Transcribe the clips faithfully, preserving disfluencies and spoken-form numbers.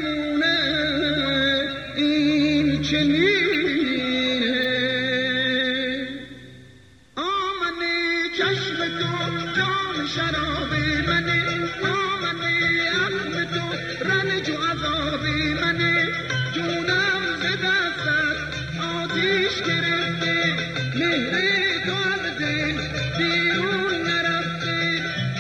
نمونه این چنینه. آمنه چشم تو جام شراب منه، آمنه عقل تو رنج و عذاب منه. جونم ز دستت آتیش گرفته، مهر تو از دل بیرون نرفته.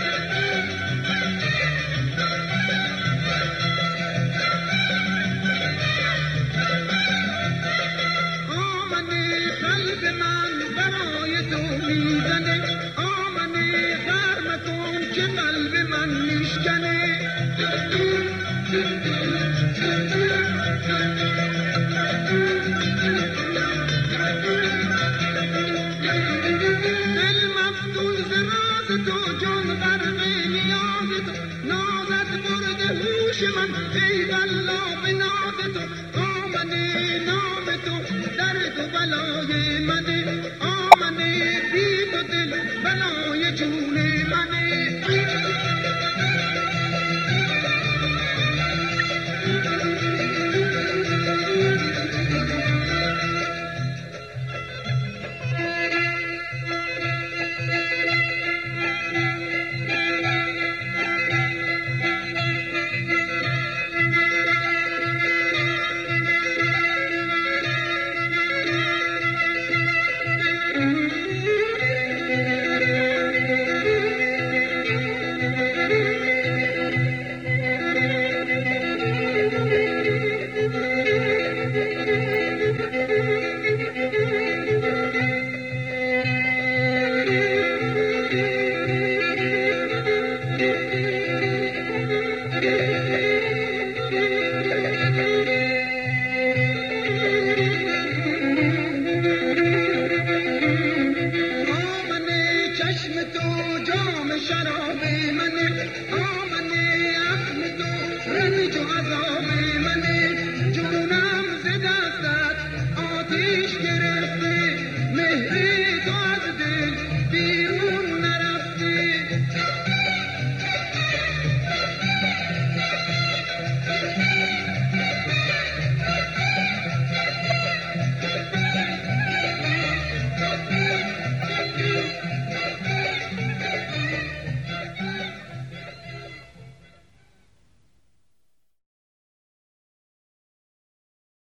آمنه قلب من برای تو میزنه، آمنه گرم کن که قلب من میشکنه. دل مفتون ز راز تو، جان غرق نیاز تو، نازت برده هوش من، ای والله به ناز تو. آمنه نام تو درد و بلای منه، آمنه بی تو دل بلای جون منه.